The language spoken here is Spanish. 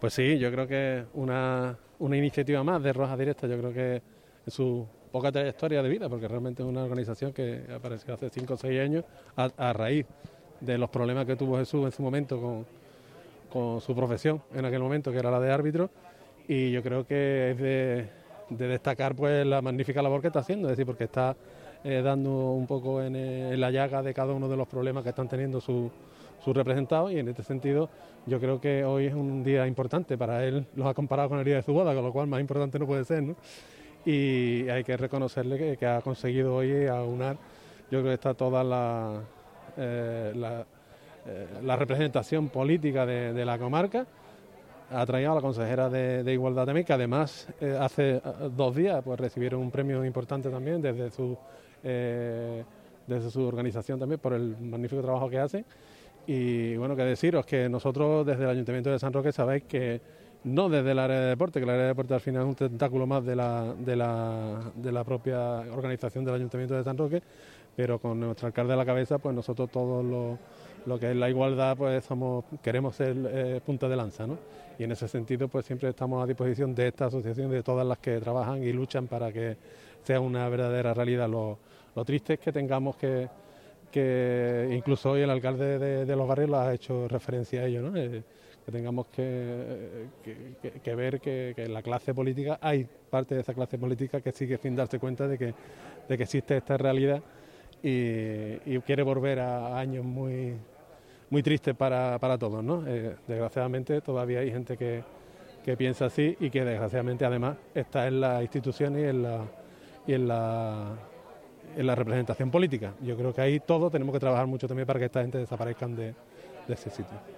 Pues sí, yo creo que una iniciativa más de Roja Directa, yo creo que en su poca trayectoria de vida, porque realmente es una organización que apareció hace 5 o 6 años a raíz de los problemas que tuvo Jesús en su momento con su profesión en aquel momento, que era la de árbitro, y yo creo que es de destacar pues la magnífica labor que está haciendo, es decir, porque está dando un poco en la llaga de cada uno de los problemas que están teniendo sus representados, y en este sentido yo creo que hoy es un día importante para él. Los ha comparado con el día de su boda, con lo cual más importante no puede ser, ¿no? Y hay que reconocerle que ha conseguido hoy aunar, yo creo que está toda la representación política de la comarca. Ha traído a la consejera de Igualdad también, que además hace 2 días pues recibieron un premio importante también desde su organización también por el magnífico trabajo que hacen. Y bueno, que deciros que nosotros desde el Ayuntamiento de San Roque sabéis que no desde el área de deporte, que el área de deporte al final es un tentáculo más de la propia organización del Ayuntamiento de San Roque, pero con nuestro alcalde a la cabeza, pues nosotros todos lo que es la igualdad, pues queremos ser punta de lanza, ¿no? Y en ese sentido, pues siempre estamos a disposición de esta asociación, de todas las que trabajan y luchan para que sea una verdadera realidad. Lo triste es que tengamos que incluso hoy el alcalde de Los Barrios lo ha hecho referencia a ello, ¿no? Que tengamos que ver que en la clase política hay parte de esa clase política que sigue sin darse cuenta de que existe esta realidad y quiere volver a años muy tristes para todos, ¿no? Desgraciadamente todavía hay gente que piensa así y que desgraciadamente además está en las instituciones y en la representación política. Yo creo que ahí todos tenemos que trabajar mucho también para que esta gente desaparezcan de ese sitio.